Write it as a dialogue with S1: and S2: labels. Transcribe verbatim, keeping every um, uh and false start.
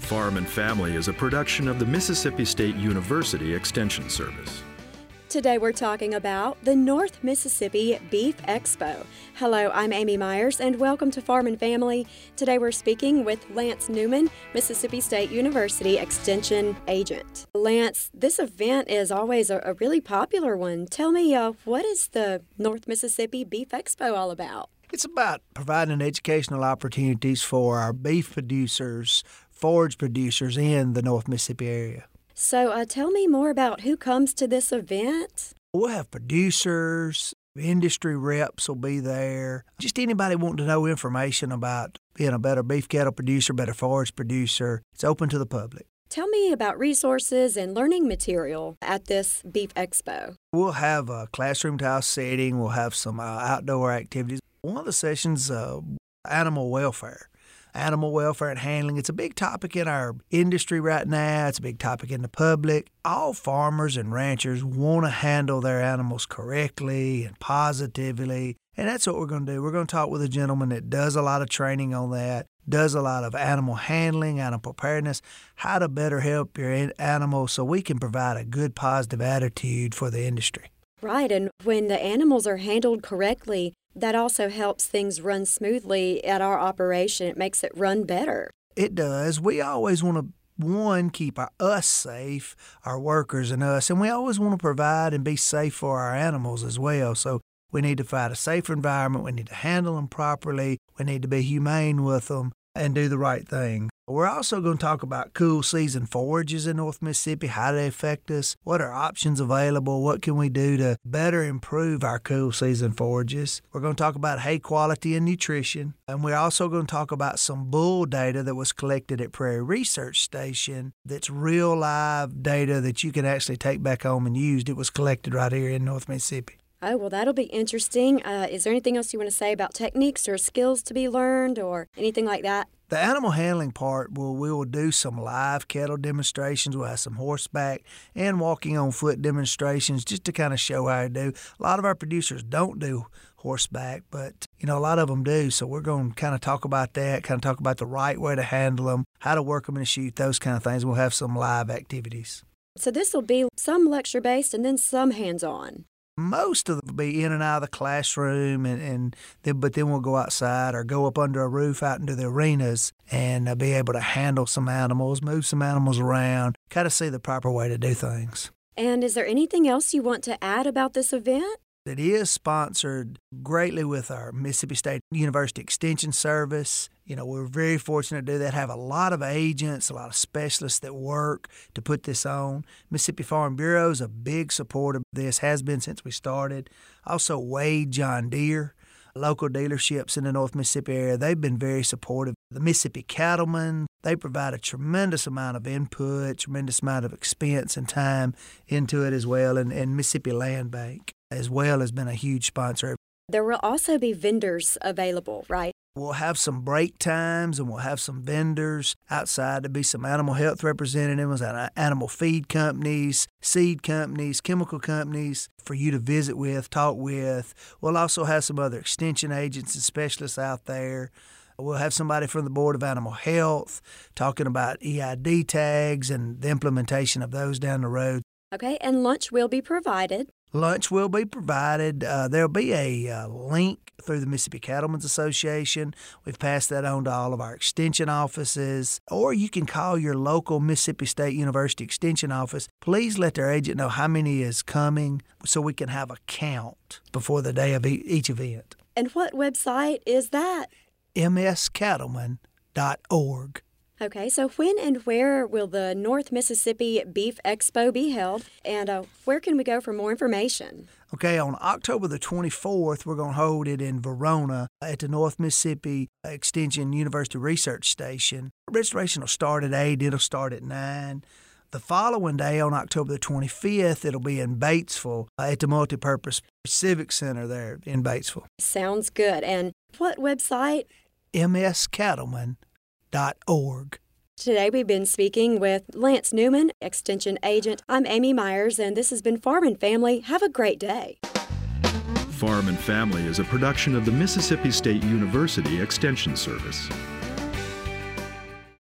S1: Farm and Family is a production of the Mississippi State University Extension Service.
S2: Today we're talking about the North Mississippi Beef Expo. Hello, I'm Amy Myers and welcome to Farm and Family. Today we're speaking with Lance Newman, Mississippi State University Extension Agent. Lance, this event is always a, a really popular one. Tell me, uh, what is the North Mississippi Beef Expo all about?
S3: It's about providing educational opportunities for our beef producers, forage producers in the North Mississippi area.
S2: So uh, tell me more about who comes to this event.
S3: We'll have producers, industry reps will be there. Just anybody wanting to know information about being a better beef cattle producer, better forage producer. It's open to the public.
S2: Tell me about resources and learning material at this Beef Expo.
S3: We'll have a classroom style setting. We'll have some uh, outdoor activities. One of the sessions, uh, animal welfare. Animal welfare and handling. It's a big topic in our industry right now. It's a big topic in the public. All farmers and ranchers want to handle their animals correctly and positively. And that's what we're going to do. We're going to talk with a gentleman that does a lot of training on that, does a lot of animal handling, animal preparedness, how to better help your animals so we can provide a good positive attitude for the industry.
S2: Right, and when the animals are handled correctly, that also helps things run smoothly at our operation. It makes it run better.
S3: It does. We always want to, one, keep our, us safe, our workers and us, and we always want to provide and be safe for our animals as well. So we need to provide a safer environment. We need to handle them properly. We need to be humane with them and do the right thing. We're also going to talk about cool season forages in North Mississippi, how they affect us, what are options available, what can we do to better improve our cool season forages. We're going to talk about hay quality and nutrition, and we're also going to talk about some bull data that was collected at Prairie Research Station that's real live data that you can actually take back home and use. It was collected right here in North Mississippi.
S2: Oh, well, that'll be interesting. Uh, is there anything else you want to say about techniques or skills to be learned or anything like that?
S3: The animal handling part, well, we will do some live cattle demonstrations. We'll have some horseback and walking on foot demonstrations just to kind of show how to do. A lot of our producers don't do horseback, but, you know, a lot of them do. So we're going to kind of talk about that, kind of talk about the right way to handle them, how to work them in a chute, those kind of things. We'll have some live activities.
S2: So this will be some lecture-based and then some hands-on.
S3: Most of them will be in and out of the classroom, and, and then, but then we'll go outside or go up under a roof out into the arenas and uh, be able to handle some animals, move some animals around, kind of see the proper way to do things.
S2: And is there anything else you want to add about this event?
S3: It is sponsored greatly with our Mississippi State University Extension Service. You know, we're very fortunate to do that, have a lot of agents, a lot of specialists that work to put this on. Mississippi Farm Bureau is a big supporter of this, has been since we started. Also, Wade John Deere, local dealerships in the North Mississippi area, they've been very supportive. The Mississippi Cattlemen, they provide a tremendous amount of input, tremendous amount of expense and time into it as well, and, and Mississippi Land Bank as well has been a huge sponsor.
S2: There will also be vendors available, right?
S3: We'll have some break times and we'll have some vendors outside to be some animal health representatives and animal feed companies, seed companies, chemical companies for you to visit with, talk with. We'll also have some other extension agents and specialists out there. We'll have somebody from the Board of Animal Health talking about E I D tags and the implementation of those down the road.
S2: Okay, and lunch will be provided.
S3: Lunch will be provided. Uh, there'll be a uh, link through the Mississippi Cattlemen's Association. We've passed that on to all of our extension offices. Or you can call your local Mississippi State University Extension office. Please let their agent know how many is coming so we can have a count before the day of e- each event.
S2: And what website is that?
S3: m s cattlemen dot org.
S2: Okay, so when and where will the North Mississippi Beef Expo be held, and uh, where can we go for more information?
S3: Okay, on October the twenty-fourth, we're going to hold it in Verona at the North Mississippi Extension University Research Station. Registration will start at eight, it'll start at nine. The following day, on October the twenty-fifth, it'll be in Batesville at the Multipurpose Civic Center there in Batesville.
S2: Sounds good. And what website?
S3: m s cattlemen dot org.
S2: Today we've been speaking with Lance Newman, Extension Agent. I'm Amy Myers, and this has been Farm and Family. Have a great day.
S1: Farm and Family is a production of the Mississippi State University Extension Service.